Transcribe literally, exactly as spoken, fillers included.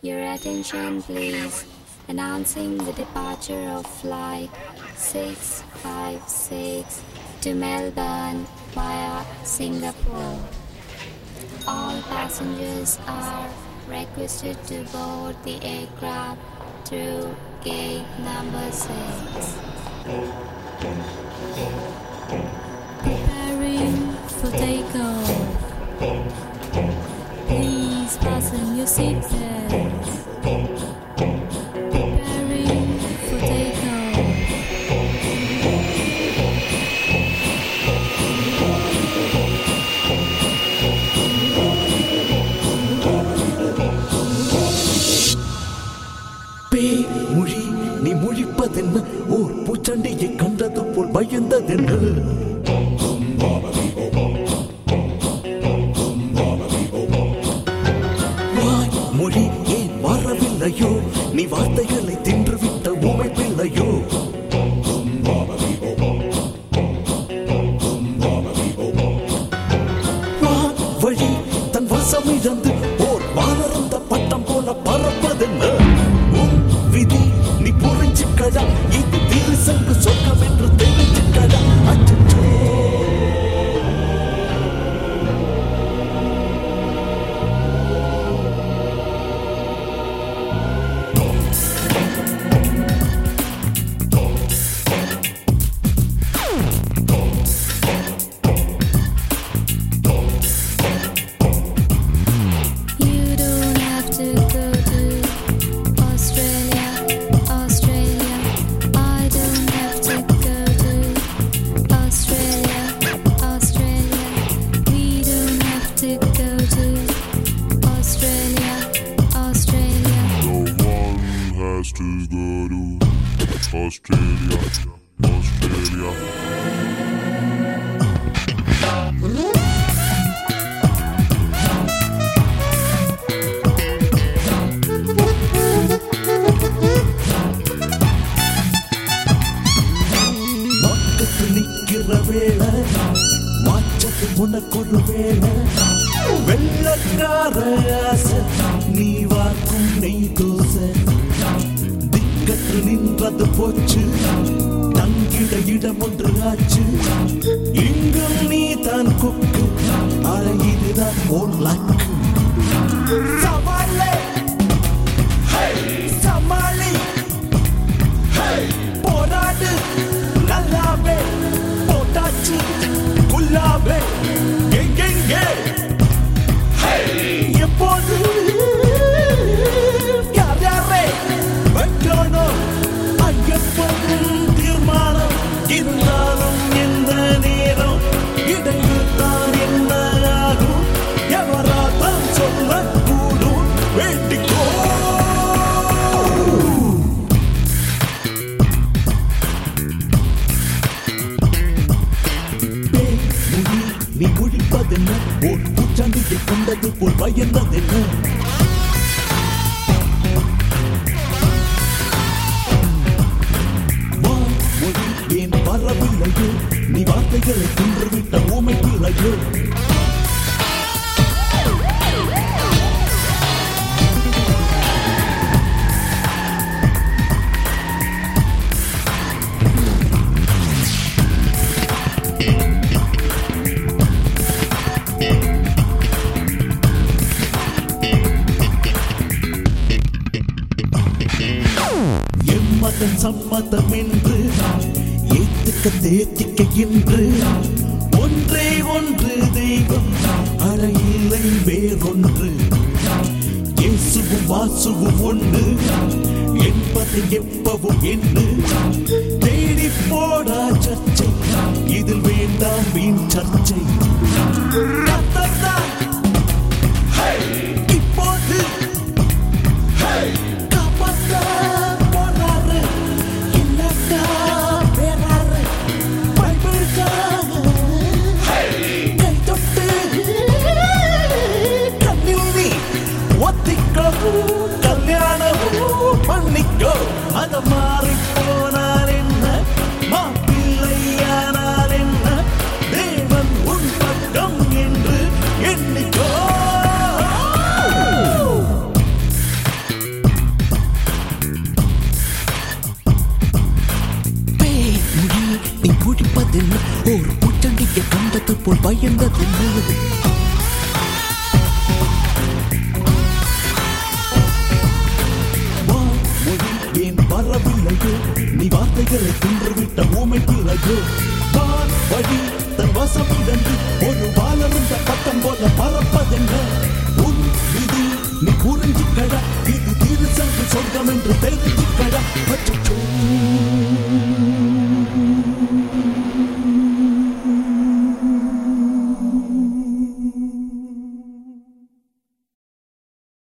Your attention please. Announcing the departure of flight six five six to Melbourne via Singapore. All passengers are requested to board the aircraft through gate number six. Preparing for takeoff. Please fasten your seatbelts. Preparing for takeoff. பேய் மொழி நீ மொழிப்பதென்ன ஓர் பூச்சண்டையை கண்டது போல் பயந்ததென்ன மொழி ஏன் மாறவில்லையோ நீ வார்த்தைகளை தின்றுவிட்ட ஊமை பிள்ளையோ வழி தன் வசமிழந்து ஓர் வானரந்த பட்டம் போல பறப்பதென்ன விதி நீ புரிஞ்சுக்கடா இது திருசங்கு சொர்க்கம் என்று தெரிஞ்சுக்கடா அச்சோ Australia, Australia. மாக்கத்து நிக்கிற வேளை மாச்சத்து உனக்கொரு வேளை வெள்ளக்கார ஆசை நீ வாக்கும் நெய் தோசை கற்று நின்றது போச்சு தங்கிட இடம் ஒன்று ஆச்சு இங்கும் நீ தான் கொக்கு ஆனா இதுதான் ஓர் லக்கு சவாலே சமாளி போராடு நல்லாவே போட்டாச்சு குல்லாவே எங்கெங்கே எப்போது தீர்மானம் இருந்தாலும் எந்த நேரம் இடையில்தான் என்ன ஆகும் எவராதான் சொல்ல கூடும் வேண்டிக்கோ நீ முடிப்பதென்ன ஓர் பூச்சாண்டியை கொண்டது போல் பயந்ததென்ன ஏன் வரவில்லையோ நீ வார்த்தைகளை தின்றுவிட்ட ஊமை பிள்ளையோ எம்மதன் சம்மதம் என்று ஏத்துக்க தேத்திக்க என்று ஒன்றே ஒன்று தெய்வம் அறையிலை வேறொன்று இயேசுவும் வாசுவும் ஒன்று என்பது எப்பவும் என்று தேடி போடா சர்ச்சை இதில் வேண்டாம் வீண் சர்ச்சை இப்போது கல்யாணமும் பண்ணிக்கோ அத மாறி போனால் என்ன மாப்பிள்ளையானால் என்ன தேவன் உன் பக்கம் என்று போல் பயந்ததில்லை. ஏன் வரவில்லையோ நீ வார்த்தைகளை தின்றுவிட்ட ஊமை பிள்ளையோ. வான் வழி தன் வசம் இடந்து ஒரு வாழந்த பட்டம் போல பறப்பதென்ன உன் விதி நீ புரிஞ்சுக்கடா. இது திருச்சங்கு சொர்க்கம் என்று தெரிஞ்சுக்க.